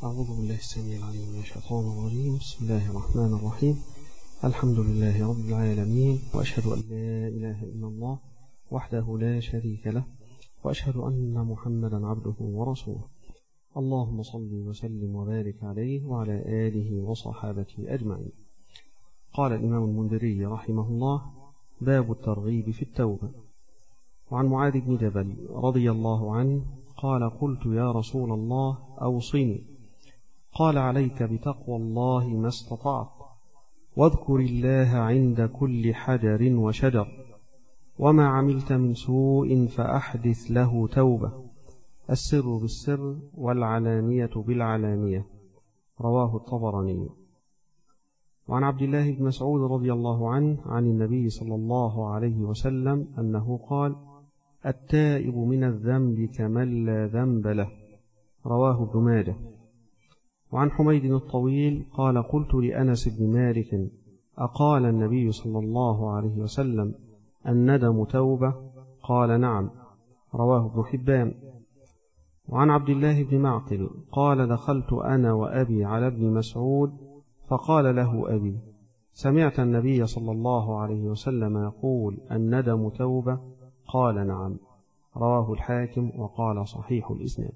أعوذ بالله السميع العليم من الشيطان الرجيم. بسم الله الرحمن الرحيم. الحمد لله رب العالمين، وأشهد أن لا إله إلا الله وحده لا شريك له، وأشهد أن محمدا عبده ورسوله. اللهم صل وسلم وبارك عليه وعلى آله وصحابته أجمعين. قال الإمام المنذري رحمه الله: باب الترغيب في التوبة. وعن معاذ بن جبل رضي الله عنه قال: قلت يا رسول الله أوصني. قال: عليك بتقوى الله ما استطعت، واذكر الله عند كل حجر وشجر، وما عملت من سوء فأحدث له توبة، السر بالسر والعلانية بالعلانية. رواه الطبراني. وعن عبد الله بن مسعود رضي الله عنه عن النبي صلى الله عليه وسلم أنه قال: التائب من الذنب كمن لا ذنب له. رواه ابن ماجه. وعن حميد الطويل قال: قلت لأنس بن مالك: أقال النبي صلى الله عليه وسلم الندم توبة؟ قال: نعم. رواه ابن حبان. وعن عبد الله بن معقل قال: دخلت أنا وأبي على ابن مسعود فقال له أبي: سمعت النبي صلى الله عليه وسلم يقول الندم توبة؟ قال: نعم. رواه الحاكم وقال صحيح الإسناد.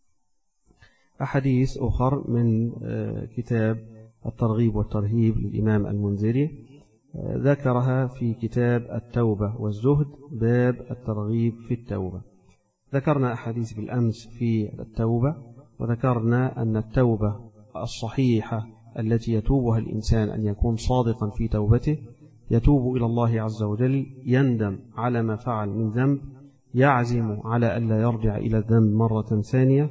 أحاديث أخر من كتاب الترغيب والترهيب للإمام المنذري ذكرها في كتاب التوبة والزهد، باب الترغيب في التوبة. ذكرنا أحاديث بالأمس في التوبة، وذكرنا أن التوبة الصحيحة التي يتوبها الإنسان أن يكون صادقا في توبته، يتوب إلى الله عز وجل، يندم على ما فعل من ذنب، يعزم على ألا يرجع إلى الذنب مرة ثانية،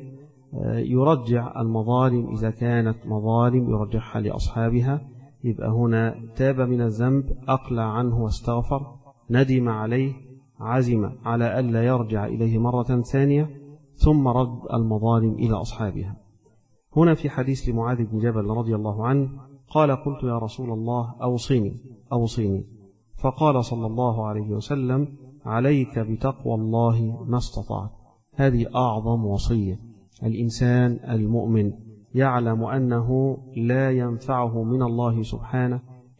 يرجع المظالم إذا كانت مظالم يرجعها لأصحابها. يبقى هنا تاب من الذنب، أقلع عنه واستغفر، ندم عليه، عزم على ألا يرجع إليه مرة ثانية، ثم رد المظالم إلى أصحابها. هنا في حديث لمعاذ بن جبل رضي الله عنه قال: قلت يا رسول الله أوصيني. فقال صلى الله عليه وسلم: عليك بتقوى الله ما استطعت. هذه أعظم وصية. الإنسان المؤمن يعلم أنه لا ينفعه من الله سبحانه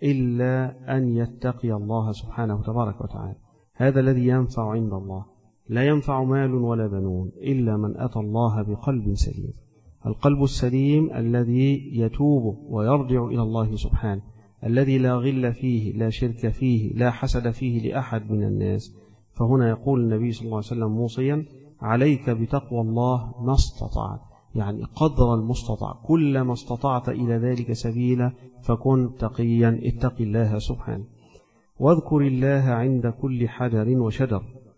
إلا أن يتقي الله سبحانه تبارك وتعالى. هذا الذي ينفع عند الله. لا ينفع مال ولا بنون إلا من أتى الله بقلب سليم. القلب السليم الذي يتوب ويرجع إلى الله سبحانه، الذي لا غل فيه، لا شرك فيه، لا حسد فيه لأحد من الناس. فهنا يقول النبي صلى الله عليه وسلم موصيا: عليك بتقوى الله ما استطعت، يعني قدر المستطاع، كلما استطعت إلى ذلك سبيلا فكن تقيا، اتق الله سبحانه. واذكر الله عند كل حجر وشجر.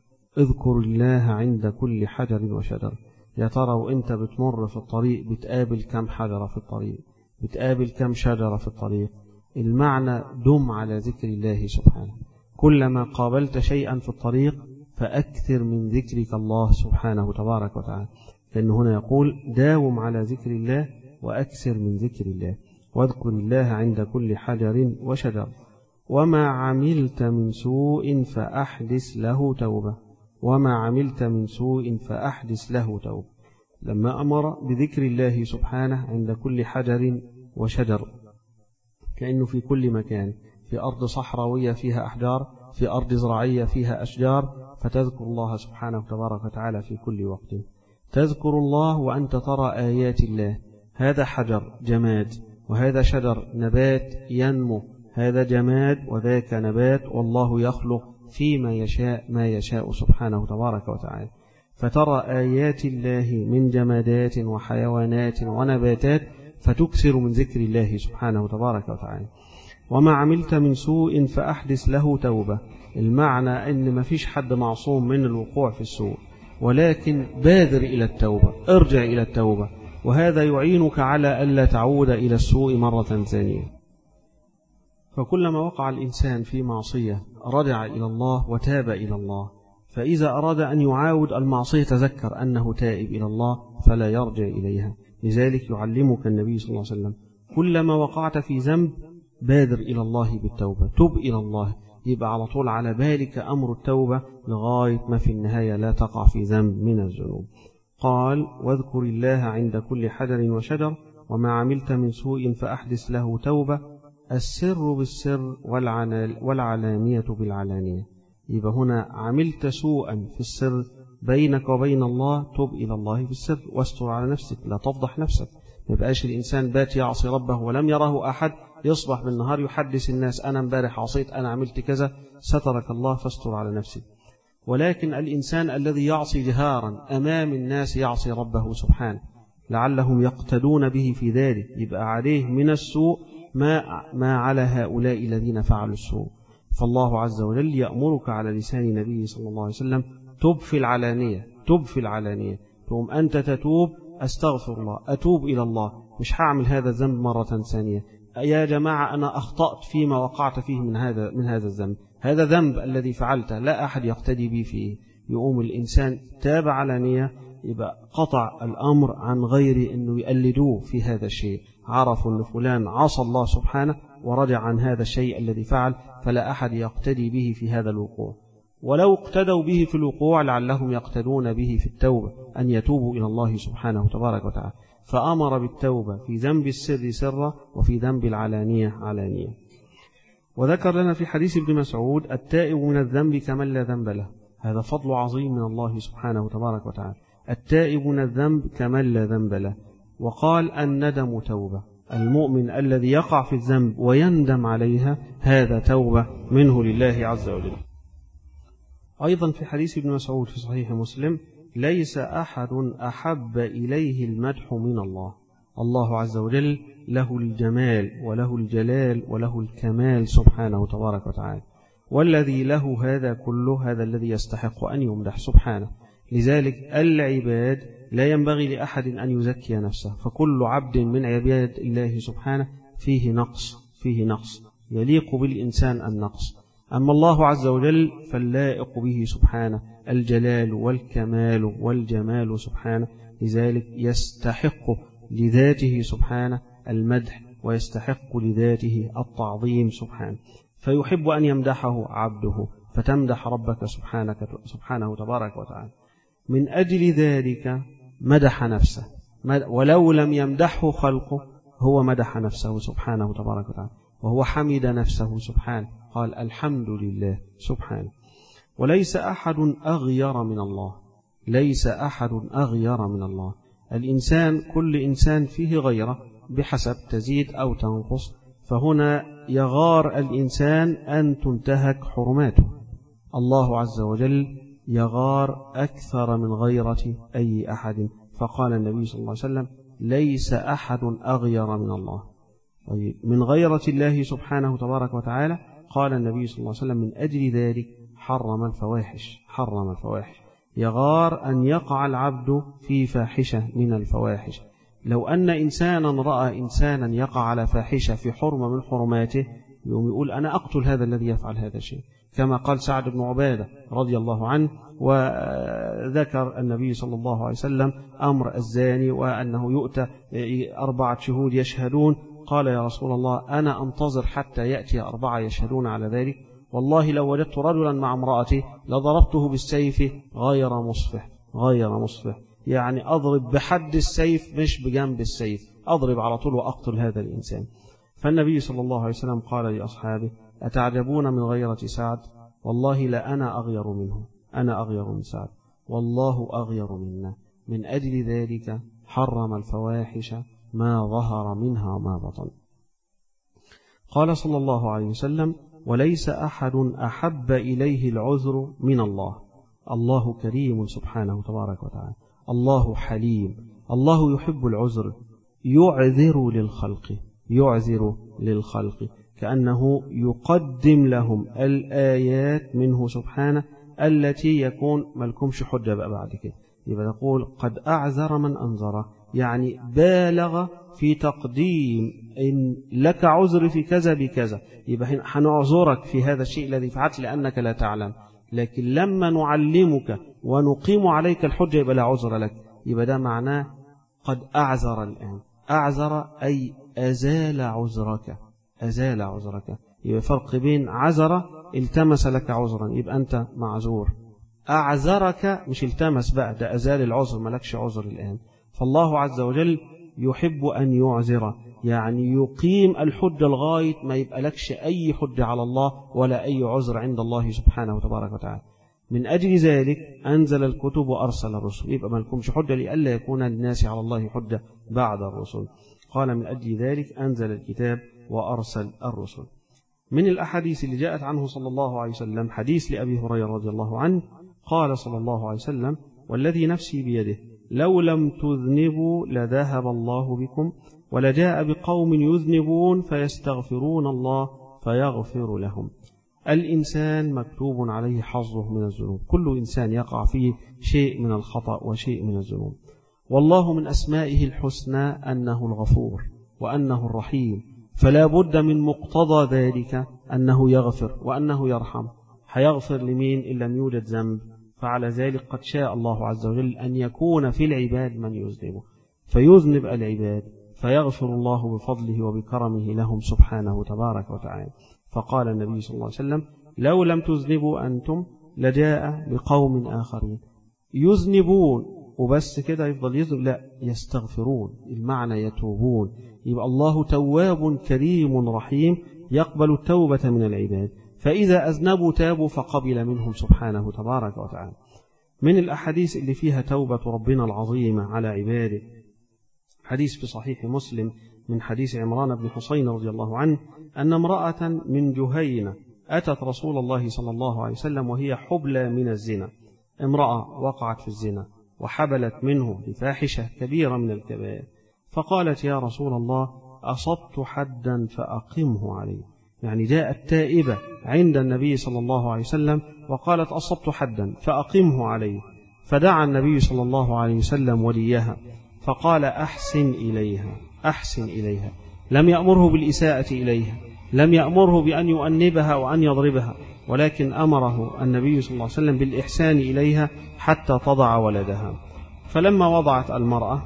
اذكر الله عند كل حجر وشجر. يا ترى وانت بتمر في الطريق بتقابل كم حجرة في الطريق، بتقابل كم شجرة في الطريق؟ المعنى دم على ذكر الله سبحانه. كلما قابلت شيئا في الطريق فأكثر من ذكرك الله سبحانه تبارك وتعالى. لأن هنا يقول: داوم على ذكر الله وأكثر من ذكر الله. واذكر الله عند كل حجر وشجر، وما عملت من سوء فأحدث له توبة. وما عملت من سوء فأحدث له توبة. لما أمر بذكر الله سبحانه عند كل حجر وشجر، كأنه في كل مكان، في أرض صحراوية فيها أحجار، في أرض زراعية فيها أشجار، فتذكر الله سبحانه تبارك وتعالى في كل وقت. تذكر الله وأنت ترى آيات الله. هذا حجر جماد، وهذا شجر نبات ينمو. هذا جماد وذاك نبات، والله يخلق فيما يشاء ما يشاء سبحانه تبارك وتعالى. فترى آيات الله من جمادات وحيوانات ونباتات، فتكثر من ذكر الله سبحانه تبارك وتعالى. وما عملت من سوء فأحدث له توبة. المعنى أن ما فيش حد معصوم من الوقوع في السوء، ولكن بادر إلى التوبة، ارجع إلى التوبة، وهذا يعينك على ألا تعود إلى السوء مرة ثانية. فكلما وقع الإنسان في معصية رجع إلى الله وتاب إلى الله، فإذا أراد أن يعاود المعصية تذكر أنه تائب إلى الله فلا يرجع إليها. لذلك يعلمك النبي صلى الله عليه وسلم: كلما وقعت في ذنب بادر إلى الله بالتوبة، تب إلى الله. يبقى على طول على بالك أمر التوبة لغاية ما في النهاية لا تقع في ذنب من الذنوب. قال: واذكر الله عند كل حجر وشجر، وما عملت من سوء فأحدث له توبة، السر بالسر والعلانية بالعلانية. يبقى هنا عملت سوءا في السر بينك وبين الله، تب إلى الله في السر واستر على نفسك، لا تفضح نفسك. ما يبقاش الإنسان بات يعصي ربه ولم يره أحد، يصبح بالنهار يحدث الناس أنا امبارح عصيت، أنا عملت كذا، سترك الله فاستر على نفسك. ولكن الإنسان الذي يعصي جهارا أمام الناس يعصي ربه سبحانه لعلهم يقتدون به في ذلك، يبقى عليه من السوء ما على هؤلاء الذين فعلوا السوء. فالله عز وجل يأمرك على لسان نبيه صلى الله عليه وسلم تب في العلانية، تب في العلانية، تقوم أنت تتوب، أستغفر الله، أتوب إلى الله، مش هعمل هذا الذنب مرة ثانية. يا جماعة أنا أخطأت فيما وقعت فيه من هذا الذنب، هذا ذنب الذي فعلته لا أحد يقتدي به فيه. يقوم الإنسان تاب علانية، يبقى قطع الأمر عن غير أنه يقلدوه في هذا الشيء، عرفوا أن فلان عصى الله سبحانه ورجع عن هذا الشيء الذي فعل، فلا أحد يقتدي به في هذا الوقوع. ولو اقتدوا به في الوقوع لعلهم يقتدون به في التوبة، أن يتوبوا إلى الله سبحانه تبارك وتعالى. فأمر بالتوبة في ذنب السر سرا وفي ذنب العلانية علانية. وذكر لنا في حديث ابن مسعود التائب من الذنب كمن لا ذنب له، هذا فضل عظيم من الله سبحانه تبارك وتعالى، التائب من الذنب كمن لا ذنب له. وقال الندم توبة، المؤمن الذي يقع في الذنب ويندم عليها هذا توبة منه لله عز وجل. أيضا في حديث ابن مسعود في صحيح مسلم ليس أحد أحب إليه المدح من الله، الله عز وجل له الجمال وله الجلال وله الكمال سبحانه تبارك وتعالى، والذي له هذا كله هذا الذي يستحق أن يمدح سبحانه. لذلك العباد لا ينبغي لأحد أن يزكي نفسه، فكل عبد من عباد الله سبحانه فيه نقص يليق بالإنسان النقص. أما الله عز وجل فاللائق به سبحانه الجلال والكمال والجمال سبحانه، لذلك يستحق لذاته سبحانه المدح ويستحق لذاته التعظيم سبحانه، فيحب أن يمدحه عبده، فتمدح ربك سبحانه تبارك وتعالى. من أجل ذلك مدح نفسه، ولو لم يمدحه خلقه هو مدح نفسه سبحانه تبارك وتعالى، وهو حمد نفسه سبحانه، قال الحمد لله سبحانه. وليس أحد أغير من الله، ليس أحد أغير من الله. الإنسان كل إنسان فيه غيرة بحسب تزيد أو تنقص، فهنا يغار الإنسان أن تنتهك حرماته. الله عز وجل يغار أكثر من غيرة أي أحد، فقال النبي صلى الله عليه وسلم ليس أحد أغير من الله. طيب من غيرة الله سبحانه تبارك وتعالى قال النبي صلى الله عليه وسلم من أجل ذلك حرم الفواحش، حرم الفواحش. يغار أن يقع العبد في فاحشة من الفواحش. لو أن إنسانا رأى إنسانا يقع على فاحشة في حرمة من حرماته يقوم يقول أنا أقتل هذا الذي يفعل هذا الشيء، كما قال سعد بن عبادة رضي الله عنه. وذكر النبي صلى الله عليه وسلم أمر الزاني وأنه يؤتى 4 شهود يشهدون، قال يا رسول الله أنا أنتظر حتى يأتي 4 يشهدون على ذلك، والله لو وجدت رجلا مع امرأتي لضربته بالسيف غير مصفح، يعني أضرب بحد السيف مش بجنب السيف، أضرب على طول وأقتل هذا الإنسان. فالنبي صلى الله عليه وسلم قال لأصحابه أتعجبون من غيرة سعد؟ والله لا أنا أغير منه، أنا أغير من سعد، والله أغير منا. من أجل ذلك حرم الفواحش ما ظهر منها وما بطن. قال صلى الله عليه وسلم وليس أحد أحب إليه العذر من الله، الله كريم سبحانه تبارك وتعالى، الله حليم، الله يحب العذر، يعذر للخلق كأنه يقدم لهم الآيات منه سبحانه التي يكون ملكمش حجة بقى بعد كده. يبقى نقول قد أعذر من أنذره، يعني بالغ في تقديم إن لك عذر في كذا بكذا، يبقى هنعذرك في هذا الشيء الذي فعلت لأنك لا تعلم، لكن لما نعلمك ونقيم عليك الحجة يبقى لا عذر لك. يبقى ده معناه قد أعذر الآن، أعذر أي أزال عذرك، أزال عذرك. يبقى فرق بين عذر التمس لك عذرا يبقى أنت معذور، أعذرك مش التمس بقى، ده أزال العذر ملكش عذر الآن. فالله عز وجل يحب أن يعذر، يعني يقيم الحجة لغاية ما يبقى لكش أي حجة على الله ولا أي عذر عند الله سبحانه وتبارك وتعالى. من أجل ذلك أنزل الكتب وأرسل الرسل، يبقى ما لكمش حجة لئلا يكون للناس على الله حجة بعد الرسل. قال من أجل ذلك أنزل الكتاب وأرسل الرسل. من الأحاديث اللي جاءت عنه صلى الله عليه وسلم حديث لأبي هريرة رضي الله عنه قال صلى الله عليه وسلم: والذي نفسي بيده لو لم تذنبوا لذهب الله بكم ولجاء بقوم يذنبون فيستغفرون الله فيغفر لهم. الإنسان مكتوب عليه حظه من الذنوب، كل إنسان يقع فيه شيء من الخطأ وشيء من الذنوب، والله من أسمائه الحسنى أنه الغفور وأنه الرحيم، فلا بد من مقتضى ذلك أنه يغفر وأنه يرحم. هيغفر لمين إن لم يوجد ذنب؟ فعلى ذلك قد شاء الله عز وجل أن يكون في العباد من يذنبه، فيذنب العباد فيغفر الله بفضله وبكرمه لهم سبحانه تبارك وتعالى. فقال النبي صلى الله عليه وسلم: لو لم تذنبوا أنتم لجاء بقوم آخرين يذنبون، وبس كده يفضل يذنب؟ لا، يستغفرون، المعنى يتوبون. يبقى الله تواب كريم رحيم يقبل التوبة من العباد، فإذا أذنبوا تابوا فقبل منهم سبحانه تبارك وتعالى. من الأحاديث اللي فيها توبة ربنا العظيمة على عباده حديث في صحيح مسلم من حديث عمران بن حسين رضي الله عنه أن امرأة من جهينة أتت رسول الله صلى الله عليه وسلم وهي حبلى من الزنا، امرأة وقعت في الزنا وحبلت منه بفاحشة كبيرة من الكبائر، فقالت: يا رسول الله أصبت حدا فأقمه عليه، يعني جاءت تائبة عند النبي صلى الله عليه وسلم وقالت: أصبت حدا فأقمه عليه، فدعا النبي صلى الله عليه وسلم وليها فقال: أحسن إليها، أحسن إليها. لم يأمره بالإساءة إليها، لم يأمره بأن يؤنبها وأن يضربها، ولكن أمره النبي صلى الله عليه وسلم بالإحسان إليها حتى تضع ولدها. فلما وضعت المرأة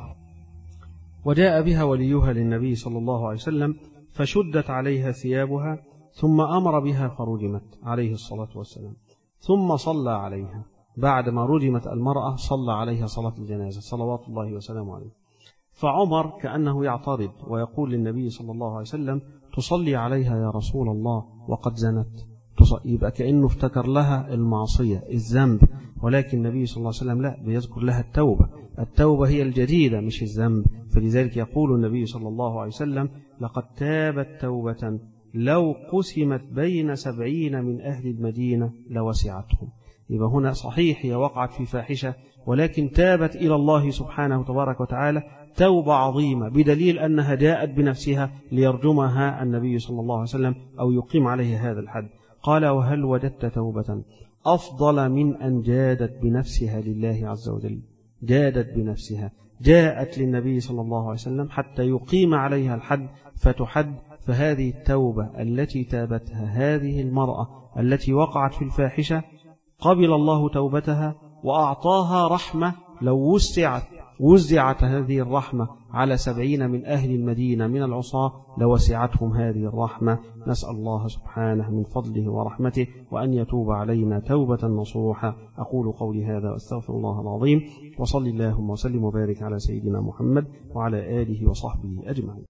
وجاء بها وليها للنبي صلى الله عليه وسلم فشدت عليها ثيابها ثم أمر بها فرجمت عليه الصلاة والسلام، ثم صلى عليها. بعد ما رجمت المرأة صلى عليها صلاة الجنازة صلوات الله وسلامه عليه. فعمر كأنه يعترض ويقول للنبي صلى الله عليه وسلم: تصلي عليها يا رسول الله وقد زنت؟ يبقى كأنه افتكر لها المعصية الذنب، ولكن النبي صلى الله عليه وسلم لا، بيذكر لها التوبة. التوبة هي الجديدة مش الذنب. فلذلك يقول النبي صلى الله عليه وسلم: لقد تابت توبة لو قسمت بين 70 من أهل المدينة لوسعتهم. يبقى هنا صحيح هي وقعت في فاحشة، ولكن تابت إلى الله سبحانه وتبارك وتعالى توبة عظيمة، بدليل أنها جاءت بنفسها ليرجمها النبي صلى الله عليه وسلم أو يقيم عليه هذا الحد. قال: وهل وجدت توبة أفضل من أن جادت بنفسها لله عز وجل؟ جادت بنفسها، جاءت للنبي صلى الله عليه وسلم حتى يقيم عليها الحد فتحد. فهذه التوبة التي تابتها هذه المرأة التي وقعت في الفاحشة قبل الله توبتها وأعطاها رحمة. لو وزعت هذه الرحمة على 70 من أهل المدينة من العصاة لوسعتهم هذه الرحمة. نسأل الله سبحانه من فضله ورحمته وأن يتوب علينا توبة نصوحة. أقول قولي هذا وأستغفر الله العظيم، وصل اللهم وسلم وبارك على سيدنا محمد وعلى آله وصحبه أجمعين.